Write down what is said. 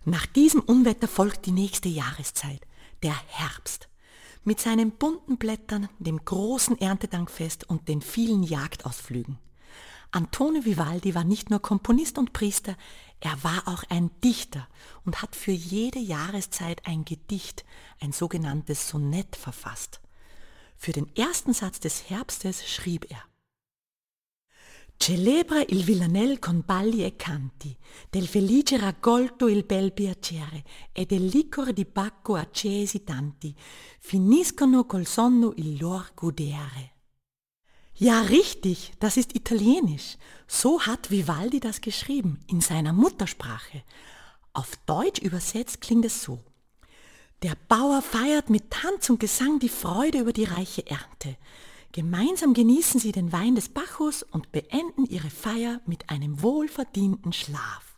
Nach diesem Unwetter folgt die nächste Jahreszeit, der Herbst, mit seinen bunten Blättern, dem großen Erntedankfest und den vielen Jagdausflügen. Antonio Vivaldi war nicht nur Komponist und Priester, er war auch ein Dichter und hat für jede Jahreszeit ein Gedicht, ein sogenanntes Sonett verfasst. Für den ersten Satz des Herbstes schrieb er: Celebra il villanel con balli e canti, del felice raccolto il bel piacere, e del liquor di Bacco accesi tanti, finiscono col sonno il lor godere. Ja, richtig, das ist Italienisch. So hat Vivaldi das geschrieben, in seiner Muttersprache. Auf Deutsch übersetzt klingt es so: Der Bauer feiert mit Tanz und Gesang die Freude über die reiche Ernte. Gemeinsam genießen sie den Wein des Bacchus und beenden ihre Feier mit einem wohlverdienten Schlaf.